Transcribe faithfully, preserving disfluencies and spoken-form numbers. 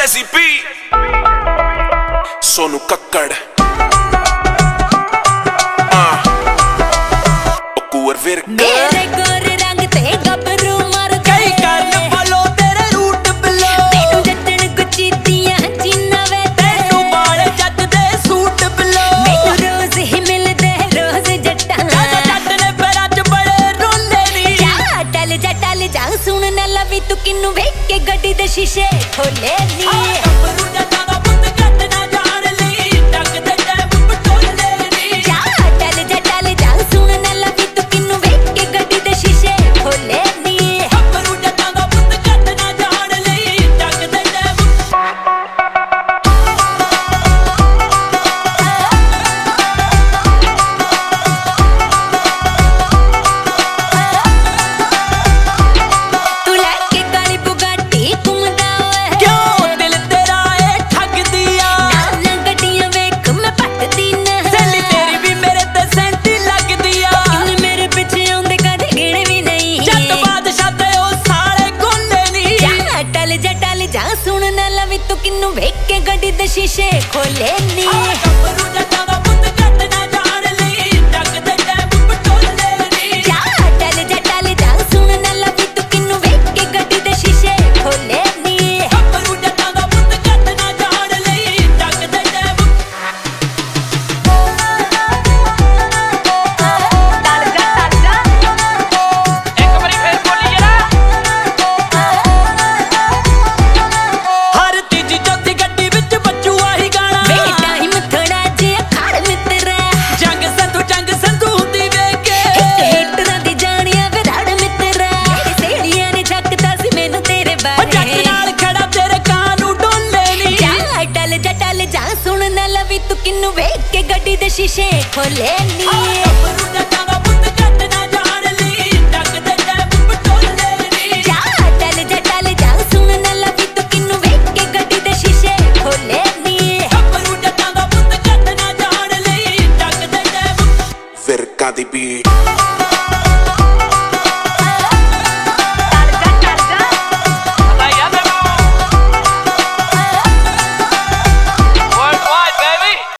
Jazzy B, Sonu Kakkad, ah, Oku Virka. मेरे गोरे रंग ते गबरू मर कई करन फॉलो तेरे रूट बिलो तेनू जट्टन गुच्ची दियां जीना वे तेनू बाल जट दे सूट बिलो मैनू रोज ही मिलदे रोज जट्टां जादा जट ने पैरां च बड़े रोंदे नी जा टल जा टल जा सुन ना लवी तू किन्नू वेख के गड्डी दे शीशे खोले नी गबरू जट्टां दा पुੱਤ घट ना जान ली टक दे टैप पटोले नी जा टल जा टल जा सुन ना लवी तू किन्नू वेख के गड्डी दे शीशे खोले नी गबरू जट्टां दा पुੱਤ घट ना जान ली टक दे टैप तू लैके काली बुगाटी घुमदा ओए क्यों दिल तेरा ए ठग दिया ना गड्डियां वेख मैं पटदी ना सहेली तेरी भी मेरे ते सेंटी लग दिया किन्ने मेरे पिछे आउंदे कदे गिणे भी नहीं जट बादशाह ते ओ साले कोले नी जा टल जा टल जा सुन ना लवी तू किन्नू वेख के गड्डी दे शीशे खोले नी गबरू जट्टां दा पुੱਤ घट ना जान ली टक दे टैप पटोले नी जा टल जा टल जा सुन ना लवी तू किन्नू वेख के गड्डी दे शीशे खोले नी गबरू जट्टां दा पुੱਤ घट ना जान ली टक दे टैप टल जा टल जा ਇੱਕ ਵਾਰੀ ਫੇਰ ਬੋਲੀ ਜਰਾ ਹਰ ਤੀਜੀ ਚੌਥੀ ਗੱਡੀ ਵਿੱਚ ਬੱਚੂ ਆਹੀ ਗਾਣਾ ਵੇ ਟਾਈਮ ਥੋੜਾ ਜਿਹਾ ਖੜ ਮਿੱਤਰਾ ਜੰਗ ਸੰਧੂ ਜੰਗ ਸੰਧੂ ਦੀ ਵੇਖ ਕੇ ਇੱਕ ਹੀਟਰਾਂ ਦੀ ਜਾਣੀਆਂ ਵੇ ਰੜ ਮਿੱਤਰਾ ਮੇਰੀ ਸਹੇਲੀਆਂ ਨੇ ਝੱਕਦਾ ਸੀ ਮੈਨੂੰ ਤੇਰੇ ਉਹ ਜੱਟ ਬਾਰੇ ਨਾਲ ਖੜਾ ਤੇਰੇ ਕਾਂ ਨੂੰ ਡੋਲੇ ਨੀ ਜਾ ਟਲ ਜਾ ਟਲ ਜਾ ਸੁਣ ਨਾ ਲਵੀ ਤੂੰ ਕਿੰਨੂ ਵੇਖ ਕੇ ਗੱਡੀ ਦੇ ਸ਼ੀਸ਼ੇ ਖੋਲੇ ਨੀ